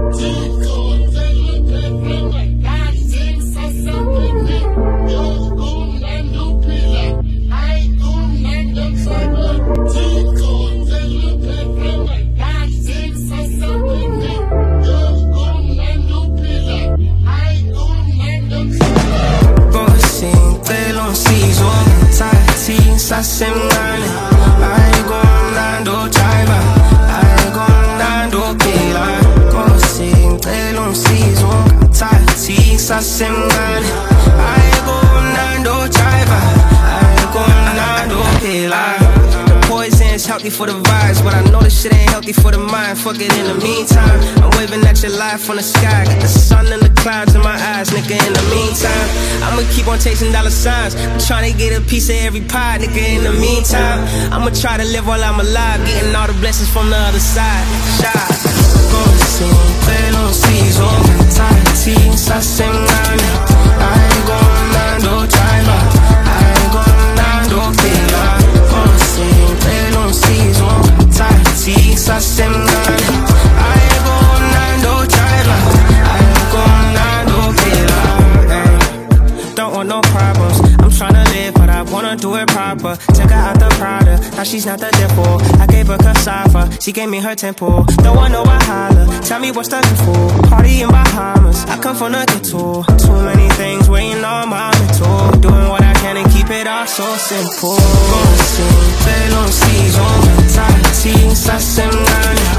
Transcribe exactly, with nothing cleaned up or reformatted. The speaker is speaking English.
Sa semnale, ai gondando driver, ai gondando killer. Così in tre long season, tati sa semnale, ai gondando driver, ai gondando killer. Poison's healthy for the vibes, but I know this shit ain't healthy for the mind. Fuck it in the meantime, I'm waving at your life on the sky. Got the sun and the clouds in my eyes, nigga, in the meantime I'ma keep on chasing dollar signs. I'm tryna get a piece of every pie, nigga, in the meantime I'ma try to live while I'm alive, getting all the blessings from the other side. Shot Così per non si sono tati sa semnale, ai gondando driver, ai gondando killer. Così per non si sono tati sa semnale, ai gondando driver, ai gondando killer. Don't want no problems, I'm tryna live, but I wanna do it proper. Took her out the Prada, now she's not the devil. I gave her cassava, she gave me her temple. Don't want no Wahala, tell me what's the for. Party in Bahamas, I come from the ghetto. Too many things weighing on my mental. Doing what I can and keep it all so simple. Così per non si sono tati sa semnale,